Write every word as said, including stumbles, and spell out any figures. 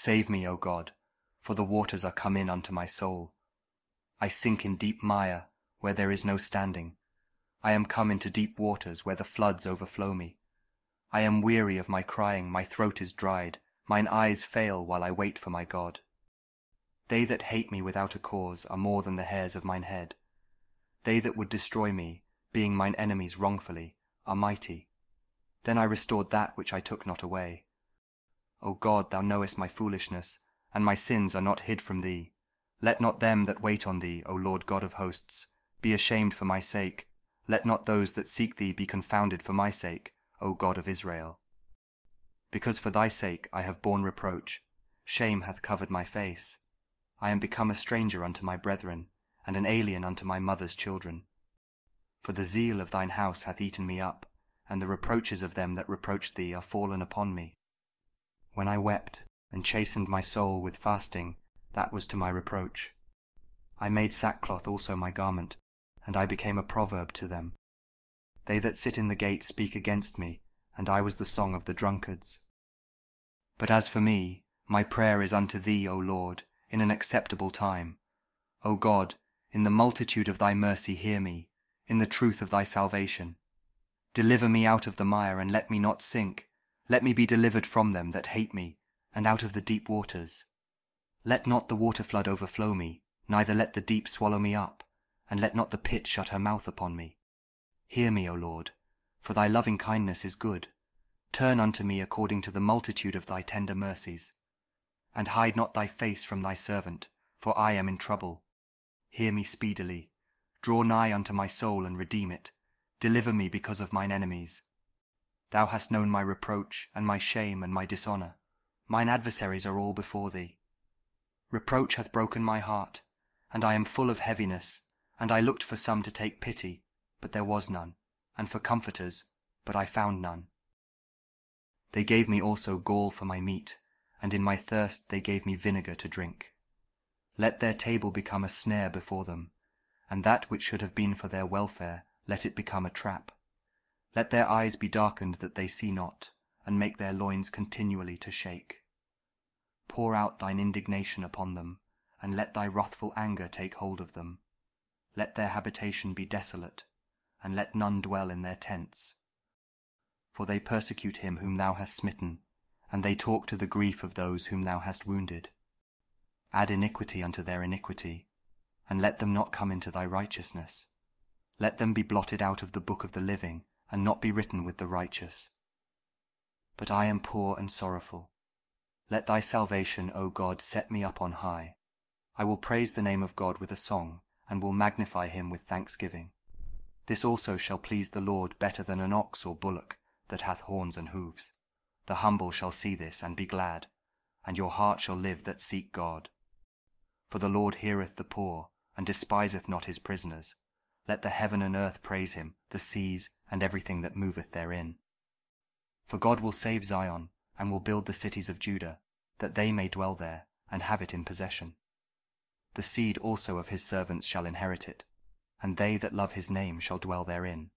Save me, O God, for the waters are come in unto my soul. I sink in deep mire, where there is no standing. I am come into deep waters, where the floods overflow me. I am weary of my crying, my throat is dried, mine eyes fail while I wait for my God. They that hate me without a cause are more than the hairs of mine head. They that would destroy me, being mine enemies wrongfully, are mighty. Then I restored that which I took not away. O God, thou knowest my foolishness, and my sins are not hid from thee. Let not them that wait on thee, O Lord God of hosts, be ashamed for my sake. Let not those that seek thee be confounded for my sake, O God of Israel. Because for thy sake I have borne reproach, shame hath covered my face. I am become a stranger unto my brethren, and an alien unto my mother's children. For the zeal of thine house hath eaten me up, and the reproaches of them that reproached thee are fallen upon me. When I wept, and chastened my soul with fasting, that was to my reproach. I made sackcloth also my garment, and I became a proverb to them. They that sit in the gate speak against me, and I was the song of the drunkards. But as for me, my prayer is unto thee, O Lord, in an acceptable time. O God, in the multitude of thy mercy hear me, in the truth of thy salvation. Deliver me out of the mire, and let me not sink. Let me be delivered from them that hate me, and out of the deep waters. Let not the waterflood overflow me, neither let the deep swallow me up, and let not the pit shut her mouth upon me. Hear me, O Lord, for thy loving kindness is good. Turn unto me according to the multitude of thy tender mercies. And hide not thy face from thy servant, for I am in trouble. Hear me speedily. Draw nigh unto my soul and redeem it. Deliver me because of mine enemies. Thou hast known my reproach, and my shame, and my dishonour. Mine adversaries are all before thee. Reproach hath broken my heart, and I am full of heaviness, and I looked for some to take pity, but there was none, and for comforters, but I found none. They gave me also gall for my meat, and in my thirst they gave me vinegar to drink. Let their table become a snare before them, and that which should have been for their welfare, let it become a trap. Let their eyes be darkened that they see not, and make their loins continually to shake. Pour out thine indignation upon them, and let thy wrathful anger take hold of them. Let their habitation be desolate, and let none dwell in their tents. For they persecute him whom thou hast smitten, and they talk to the grief of those whom thou hast wounded. Add iniquity unto their iniquity, and let them not come into thy righteousness. Let them be blotted out of the book of the living, and not be written with the righteous. But I am poor and sorrowful. Let thy salvation, O God, set me up on high. I will praise the name of God with a song, and will magnify him with thanksgiving. This also shall please the Lord better than an ox or bullock that hath horns and hoofs. The humble shall see this and be glad, and your heart shall live that seek God. For the Lord heareth the poor, and despiseth not his prisoners. Let the heaven and earth praise him, the seas, and everything that moveth therein. For God will save Zion, and will build the cities of Judah, that they may dwell there, and have it in possession. The seed also of his servants shall inherit it, and they that love his name shall dwell therein.